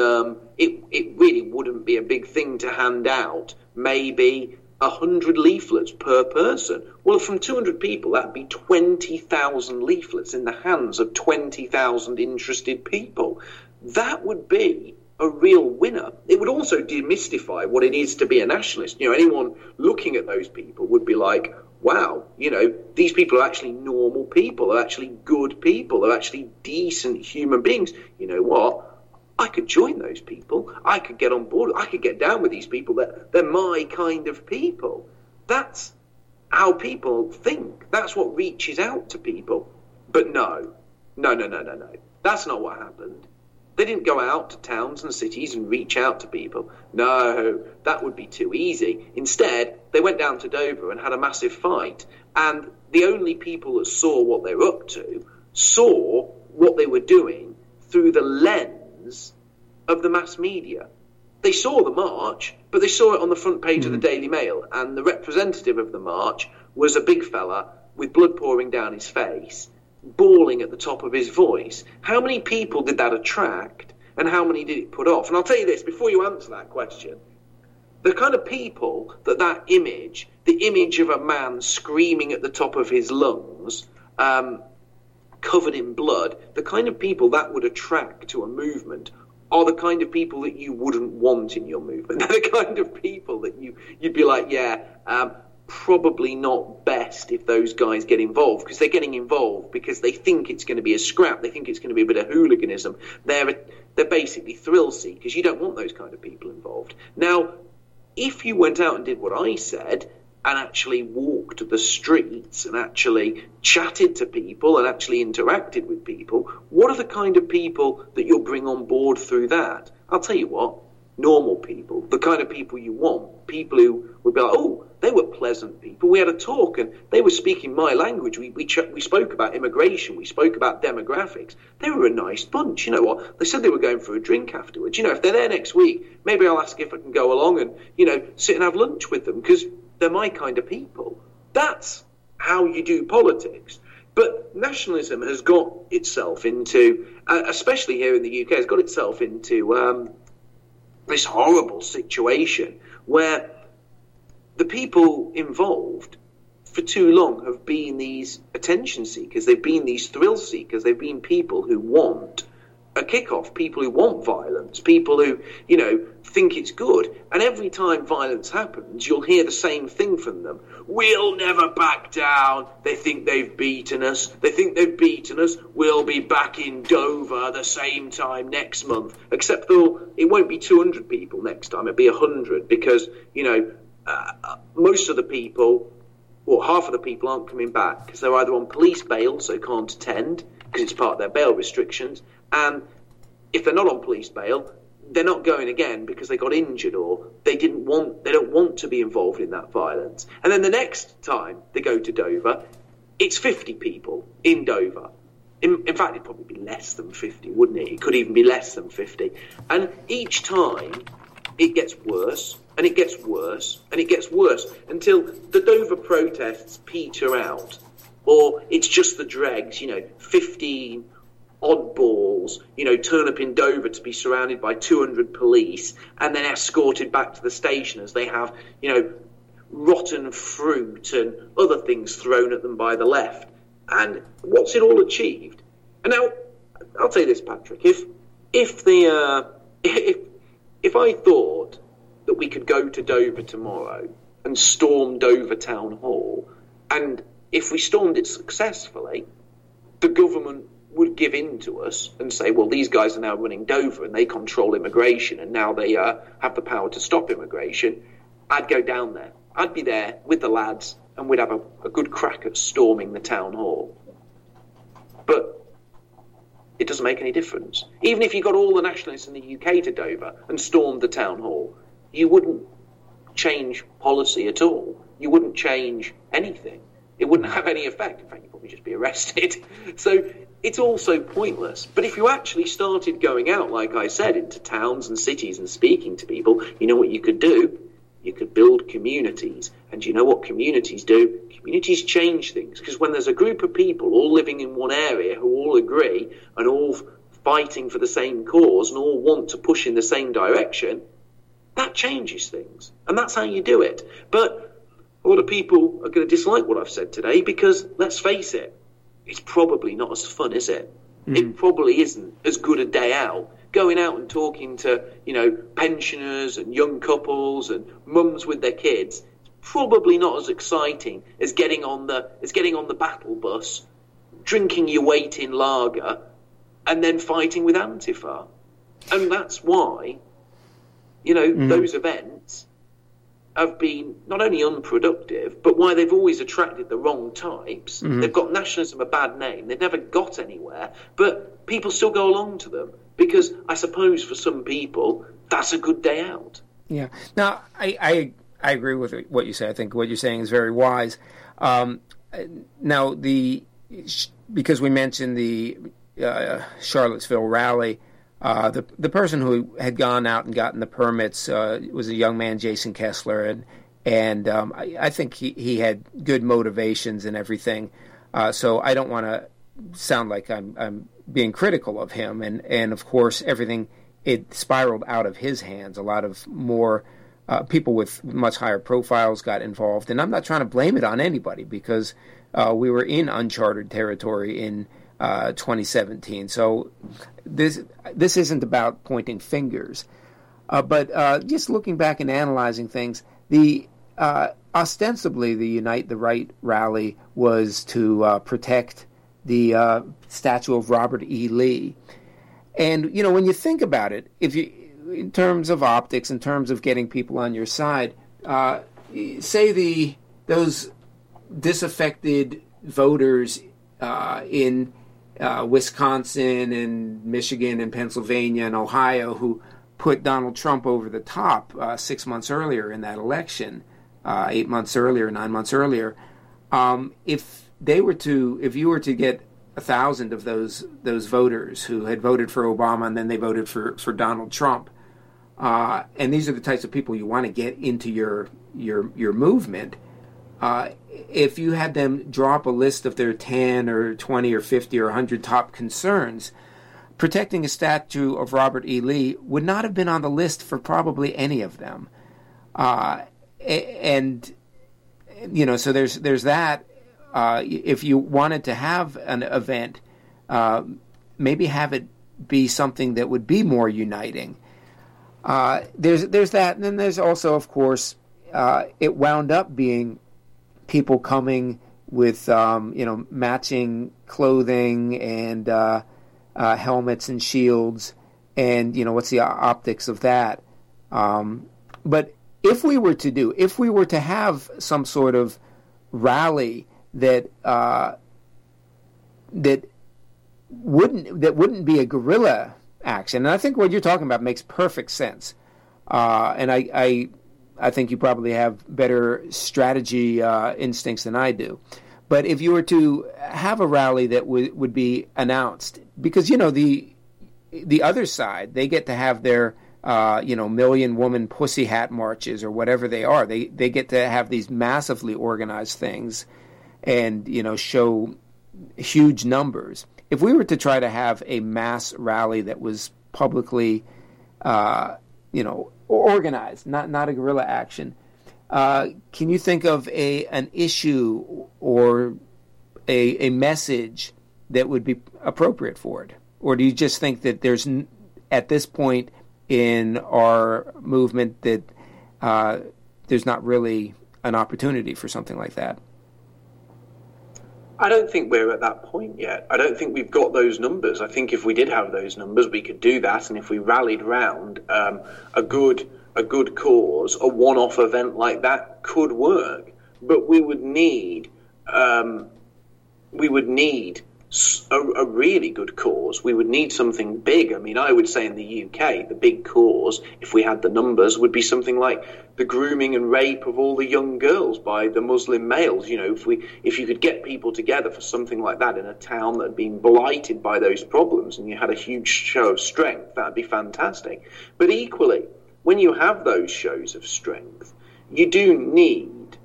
it really wouldn't be a big thing to hand out maybe 100 leaflets per person. Well, from 200 people, that'd be 20,000 leaflets in the hands of 20,000 interested people. That would be a real winner. It would also demystify what it is to be a nationalist. You know, anyone looking at those people would be like, wow, you know, these people are actually normal people. They're actually good people. They're actually decent human beings. You know what? I could join those people. I could get on board. I could get down with these people. They're my kind of people. That's how people think. That's what reaches out to people. But no. That's not what happened. They didn't go out to towns and cities and reach out to people. No, that would be too easy. Instead, they went down to Dover and had a massive fight. And the only people that saw what they were up to saw what they were doing through the lens of the mass media. They saw the march, but they saw it on the front page of the Daily Mail. And the representative of the march was a big fella with blood pouring down his face, bawling at the top of his voice. How many people did that attract, and how many did it put off? And I'll tell you this, before you answer that question, the kind of people that image, the image of a man screaming at the top of his lungs, covered in blood, the kind of people that would attract to a movement are the kind of people that you wouldn't want in your movement. They're the kind of people that you'd be like, probably not best if those guys get involved, because they're getting involved because they think it's going to be a scrap. They think it's going to be a bit of hooliganism. They're basically thrill seekers. You don't want those kind of people involved. Now, if you went out and did what I said and actually walked the streets and actually chatted to people and actually interacted with people, what are the kind of people that you'll bring on board through that? I'll tell you what, normal people, the kind of people you want, people who would be like, oh, they were pleasant people. We had a talk and they were speaking my language. We spoke about immigration. We spoke about demographics. They were a nice bunch. You know what? They said they were going for a drink afterwards. You know, if they're there next week, maybe I'll ask if I can go along and, you know, sit and have lunch with them, because they're my kind of people. That's how you do politics. But nationalism has got itself into, especially here in the UK, has got itself into this horrible situation where the people involved for too long have been these attention seekers. They've been these thrill seekers. They've been people who want a kickoff, people who want violence, people who, you know, think it's good. And every time violence happens, you'll hear the same thing from them. We'll never back down. They think they've beaten us. They think they've beaten us. We'll be back in Dover the same time next month. Except though it won't be 200 people next time. It'll be 100, because, you know, most of the people, or half of the people, aren't coming back because they're either on police bail, so can't attend because it's part of their bail restrictions, and if they're not on police bail, they're not going again because they got injured or they don't want to be involved in that violence. And then the next time they go to Dover, it's 50 people in Dover. In fact, it'd probably be less than 50, wouldn't it? It could even be less than 50. And each time it gets worse, and it gets worse, and it gets worse, until the Dover protests peter out, or it's just the dregs, 15 oddballs, turn up in Dover to be surrounded by 200 police, and then escorted back to the station as they have, rotten fruit and other things thrown at them by the left. And what's it all achieved? And now, I'll say this, Patrick, if I thought that we could go to Dover tomorrow and storm Dover Town Hall, and if we stormed it successfully, the government would give in to us and say, well, these guys are now running Dover and they control immigration and now they have the power to stop immigration, I'd go down there. I'd be there with the lads and we'd have a good crack at storming the town hall. But it doesn't make any difference. Even if you got all the nationalists in the UK to Dover and stormed the town hall, you wouldn't change policy at all. You wouldn't change anything. It wouldn't have any effect. In fact, you'd probably just be arrested. So it's all so pointless. But if you actually started going out, like I said, into towns and cities and speaking to people, you know what you could do? You could build communities. And you know what communities do? Communities change things. Because when there's a group of people all living in one area who all agree and all fighting for the same cause and all want to push in the same direction, that changes things. And that's how you do it. But a lot of people are going to dislike what I've said today because, let's face it, it's probably not as fun, is it? It probably isn't as good a day out. Going out and talking to, pensioners and young couples and mums with their kids, it's probably not as exciting as getting on the battle bus, drinking your weight in lager, and then fighting with Antifa. And that's why, those events have been not only unproductive, but why they've always attracted the wrong types. They've got nationalism a bad name. They've never got anywhere, but people still go along to them because I suppose for some people that's a good day out. Yeah. Now, I agree with what you say. I think what you're saying is very wise. Now, because we mentioned the Charlottesville rally, the person who had gone out and gotten the permits was a young man, Jason Kessler, and I think he had good motivations and everything. So I don't want to sound like I'm being critical of him. And of course, it spiraled out of his hands. A lot of more people with much higher profiles got involved. And I'm not trying to blame it on anybody because we were in uncharted territory in 2017. So this isn't about pointing fingers, but just looking back and analyzing things. The ostensibly the Unite the Right rally was to protect the statue of Robert E. Lee, and when you think about it, in terms of optics, in terms of getting people on your side, say those disaffected voters in Wisconsin and Michigan and Pennsylvania and Ohio who put Donald Trump over the top 6 months earlier in that election, 8 months earlier, 9 months earlier. If you were to get 1,000 of those voters who had voted for Obama and then they voted for Donald Trump, and these are the types of people you want to get into your movement. If you had them draw up a list of their 10 or 20 or 50 or 100 top concerns, protecting a statue of Robert E. Lee would not have been on the list for probably any of them. And so there's that. If you wanted to have an event, maybe have it be something that would be more uniting. There's that, and then there's also, of course, it wound up being people coming with matching clothing and helmets and shields, and what's the optics of that? But if we were to have some sort of rally that wouldn't be a guerrilla action, and I think what you're talking about makes perfect sense, and I think you probably have better strategy instincts than I do. But if you were to have a rally that would be announced, because the other side, they get to have their million woman pussy hat marches or whatever they are. They get to have these massively organized things and show huge numbers. If we were to try to have a mass rally that was publicly organized, not a guerrilla action, can you think of an issue or a message that would be appropriate for it? Or do you just think that there's, at this point in our movement, that there's not really an opportunity for something like that? I don't think we're at that point yet. I don't think we've got those numbers. I think if we did have those numbers, we could do that. And if we rallied round a good cause, a one-off event like that could work. But we would need a really good cause. We would need something big. I mean, I would say in the UK, the big cause, if we had the numbers, would be something like the grooming and rape of all the young girls by the Muslim males. If you could get people together for something like that in a town that had been blighted by those problems, and you had a huge show of strength, that'd be fantastic. But equally, when you have those shows of strength, you do need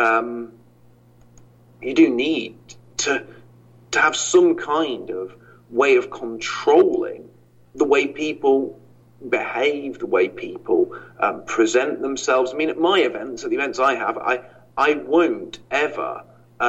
to have some kind of way of controlling the way people behave, the way people present themselves. I mean, at my events, at the events I have, I won't ever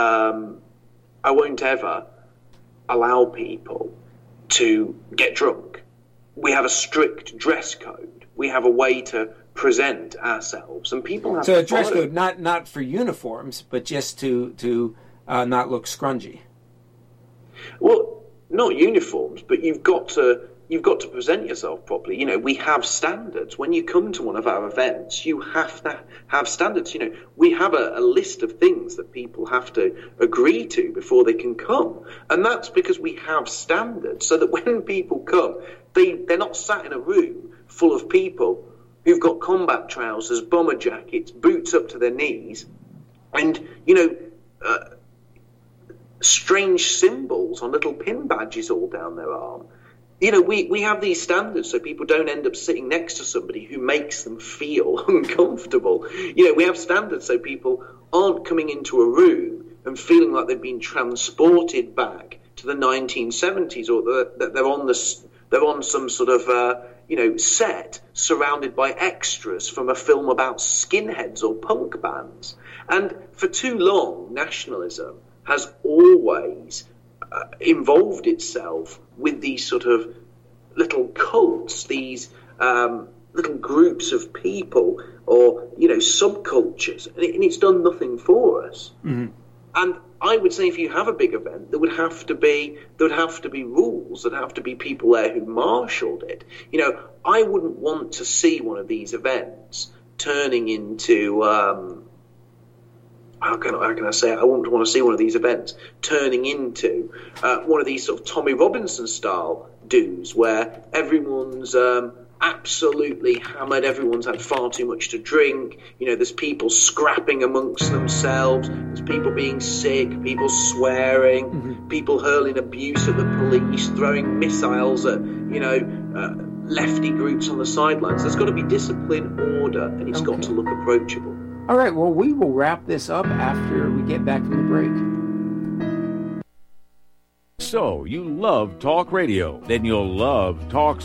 allow people to get drunk. We have a strict dress code. We have a way to present ourselves, and people have a dress code, not for uniforms, but just to not look scrungy. Well, not uniforms, but you've got to present yourself properly. We have standards. When you come to one of our events, you have to have standards. We have a list of things that people have to agree to before they can come. And that's because we have standards, so that when people come, they're not sat in a room full of people who've got combat trousers, bomber jackets, boots up to their knees, and, strange symbols on little pin badges all down their arm. We have these standards so people don't end up sitting next to somebody who makes them feel uncomfortable. We have standards so people aren't coming into a room and feeling like they've been transported back to the 1970s, or that they're on some sort of set surrounded by extras from a film about skinheads or punk bands. And for too long, nationalism has always involved itself with these sort of little cults, these little groups of people, or subcultures, and it's done nothing for us. Mm-hmm. And I would say, if you have a big event, there would have to be rules. There'd have to be people there who marshalled it. I wouldn't want to see one of these events turning into how can I say it? I wouldn't want to see one of these events turning into one of these sort of Tommy Robinson style do's, where everyone's absolutely hammered, everyone's had far too much to drink, there's people scrapping amongst themselves, there's people being sick, people swearing, mm-hmm. people hurling abuse at the police, throwing missiles at lefty groups on the sidelines. There's got to be discipline, order, and it's got to look approachable. All right, well, we will wrap this up after we get back from the break. So, you love talk radio? Then you'll love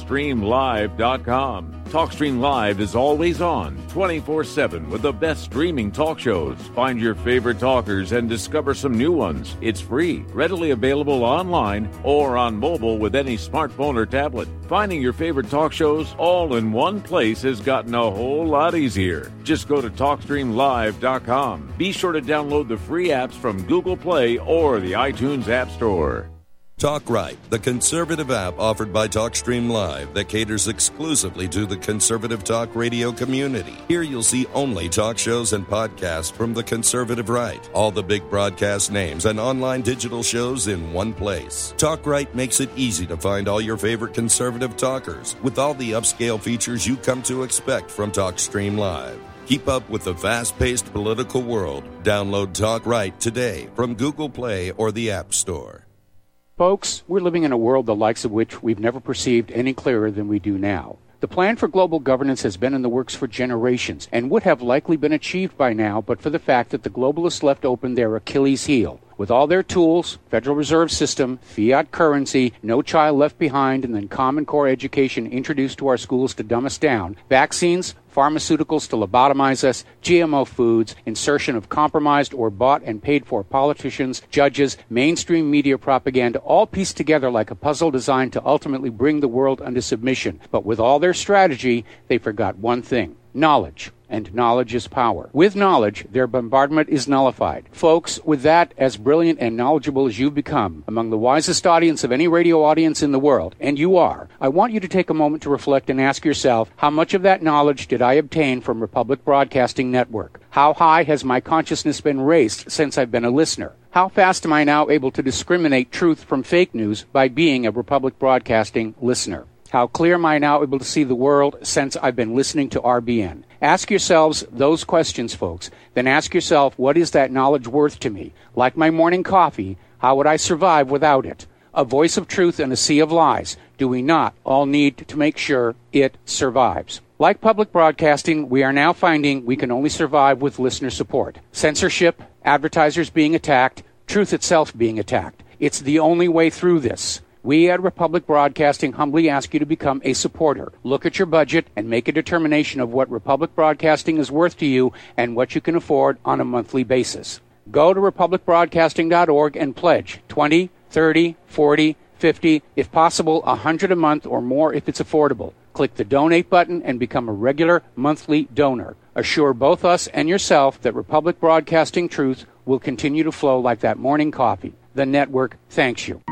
TalkStreamLive.com. TalkStream Live is always on, 24/7, with the best streaming talk shows. Find your favorite talkers and discover some new ones. It's free, readily available online or on mobile with any smartphone or tablet. Finding your favorite talk shows all in one place has gotten a whole lot easier. Just go to TalkStreamLive.com. Be sure to download the free apps from Google Play or the iTunes App Store. Talk Right, the conservative app offered by TalkStream Live that caters exclusively to the conservative talk radio community. Here you'll see only talk shows and podcasts from the conservative right. All the big broadcast names and online digital shows in one place. Talk Right makes it easy to find all your favorite conservative talkers with all the upscale features you come to expect from TalkStream Live. Keep up with the fast-paced political world. Download Talk Right today from Google Play or the App Store. Folks, we're living in a world the likes of which we've never perceived any clearer than we do now. The plan for global governance has been in the works for generations and would have likely been achieved by now but for the fact that the globalists left open their Achilles heel. With all their tools, Federal Reserve System, fiat currency, no child left behind, and then Common Core education introduced to our schools to dumb us down, vaccines, pharmaceuticals to lobotomize us, GMO foods, insertion of compromised or bought and paid for politicians, judges, mainstream media propaganda, all pieced together like a puzzle designed to ultimately bring the world under submission. But with all their strategy, they forgot one thing: knowledge. And knowledge is power. With knowledge, their bombardment is nullified. Folks, with that, as brilliant and knowledgeable as you've become, among the wisest audience of any radio audience in the world, and you are, I want you to take a moment to reflect and ask yourself, how much of that knowledge did I obtain from Republic Broadcasting Network? How high has my consciousness been raised since I've been a listener? How fast am I now able to discriminate truth from fake news by being a Republic Broadcasting listener? How clear am I now able to see the world since I've been listening to RBN? Ask yourselves those questions, folks. Then ask yourself, what is that knowledge worth to me? Like my morning coffee, how would I survive without it? A voice of truth in a sea of lies. Do we not all need to make sure it survives? Like public broadcasting, we are now finding we can only survive with listener support. Censorship, advertisers being attacked, truth itself being attacked. It's the only way through this. We at Republic Broadcasting humbly ask you to become a supporter. Look at your budget and make a determination of what Republic Broadcasting is worth to you and what you can afford on a monthly basis. Go to republicbroadcasting.org and pledge $20, $30, $40, $50, if possible, $100 a month or more if it's affordable. Click the donate button and become a regular monthly donor. Assure both us and yourself that Republic Broadcasting truth will continue to flow like that morning coffee. The network thanks you.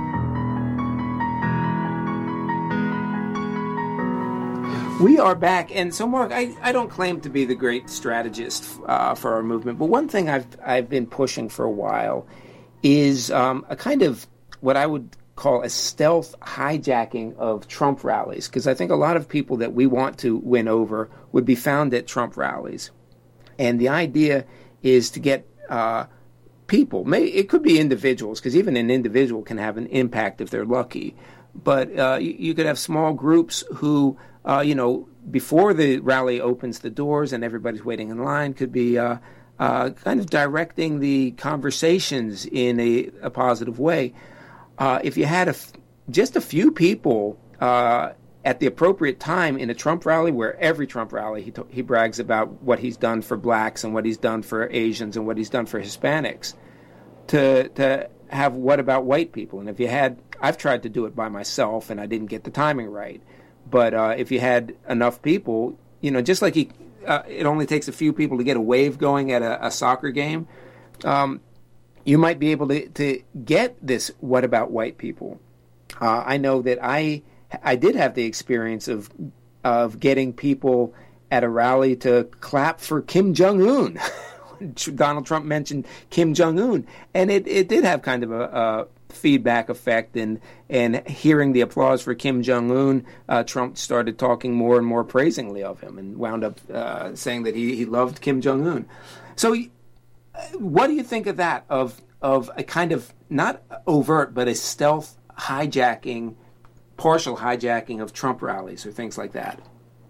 We are back, and so Mark, I don't claim to be the great strategist for our movement, but one thing I've been pushing for a while is a kind of what I would call a stealth hijacking of Trump rallies, because I think a lot of people that we want to win over would be found at Trump rallies, and the idea is to get people. It could be individuals, because even an individual can have an impact if they're lucky, but you could have small groups who. Before the rally opens the doors and everybody's waiting in line, could be kind of directing the conversations in a positive way. If you had just a few people at the appropriate time in a Trump rally, where every Trump rally he brags about what he's done for blacks and what he's done for Asians and what he's done for Hispanics, to have what about white people? And if you had, I've tried to do it by myself, and I didn't get the timing right. But if you had enough people, just like it only takes a few people to get a wave going at a soccer game, you might be able to get this what about white people. I know that I did have the experience of getting people at a rally to clap for Kim Jong-un. Donald Trump mentioned Kim Jong-un, and it did have kind of a feedback effect, and hearing the applause for Kim Jong-un, Trump started talking more and more praisingly of him, and wound up saying that he loved Kim Jong-un. So what do you think of that, of a kind of, not overt, but a stealth hijacking, partial hijacking of Trump rallies or things like that?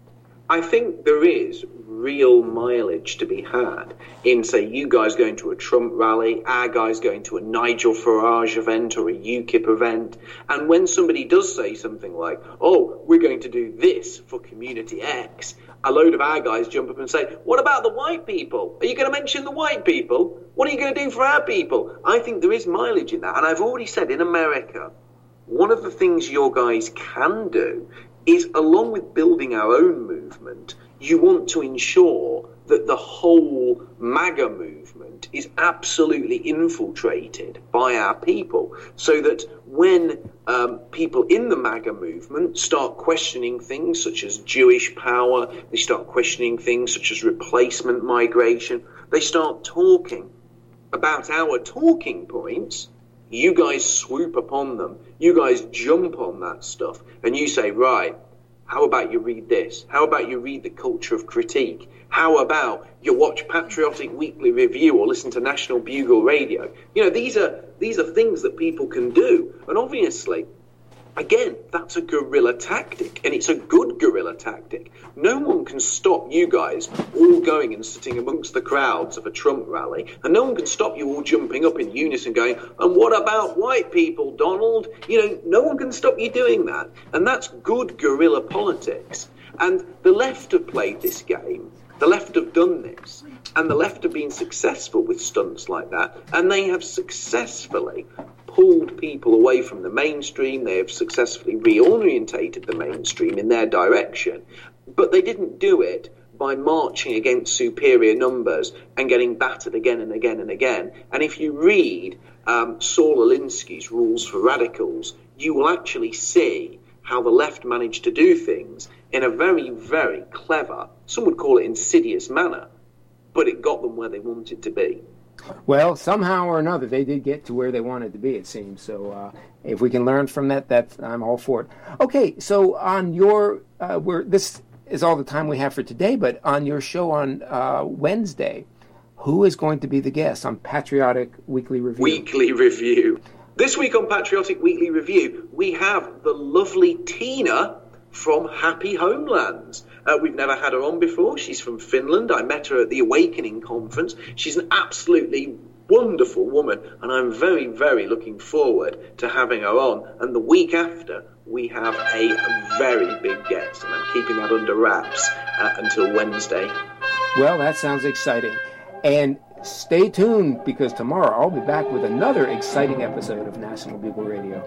I think there is real mileage to be had in, say, you guys going to a Trump rally, our guys going to a Nigel Farage event or a UKIP event, and when somebody does say something like, oh, we're going to do this for community X, a load of our guys jump up and say, what about the white people? Are you going to mention the white people? What are you going to do for our people? I think there is mileage in that, and I've already said in America, one of the things your guys can do is, along with building our own movement, you want to ensure that the whole MAGA movement is absolutely infiltrated by our people, so that when people in the MAGA movement start questioning things such as Jewish power, they start questioning things such as replacement migration, they start talking about our talking points, you guys swoop upon them, you guys jump on that stuff, and you say, right, how about you read this? How about you read The Culture of Critique? How about you watch Patriotic Weekly Review or listen to National Bugle Radio? These are things that people can do. And obviously, again, that's a guerrilla tactic, and it's a good guerrilla tactic. No one can stop you guys all going and sitting amongst the crowds of a Trump rally, and no one can stop you all jumping up in unison going, and what about white people, Donald? No one can stop you doing that, and that's good guerrilla politics. And the left have played this game, the left have done this, and the left have been successful with stunts like that, and they have successfully pulled people away from the mainstream. They have successfully reorientated the mainstream in their direction, but they didn't do it by marching against superior numbers and getting battered again and again and again. And if you read Saul Alinsky's Rules for Radicals, you will actually see how the left managed to do things in a very, very clever, some would call it insidious manner, but it got them where they wanted to be. Well, somehow or another, they did get to where they wanted to be, it seems. So if we can learn from that, I'm all for it. Okay, so on your, this is all the time we have for today, but on your show on Wednesday, who is going to be the guest on Patriotic Weekly Review? Weekly Review. This week on Patriotic Weekly Review, we have the lovely Tina from Happy Homelands. We've never had her on before. She's from Finland. I met her at the Awakening conference. She's an absolutely wonderful woman, and I'm very, very looking forward to having her on. And the week after, we have a very big guest, and I'm keeping that under wraps until Wednesday. Well, that sounds exciting. And stay tuned, because tomorrow I'll be back with another exciting episode of National Bugle Radio.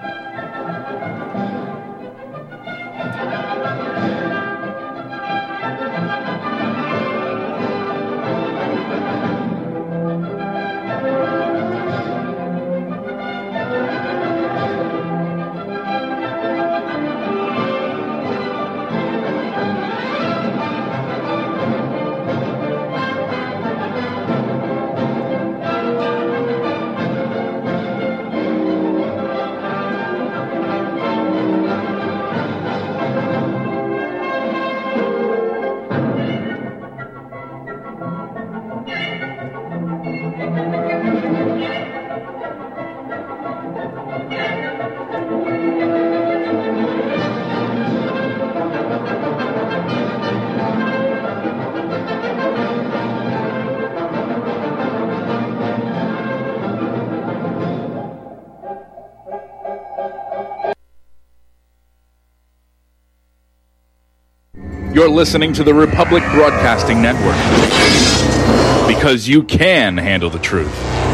You're listening to the Republic Broadcasting Network, because you can handle the truth.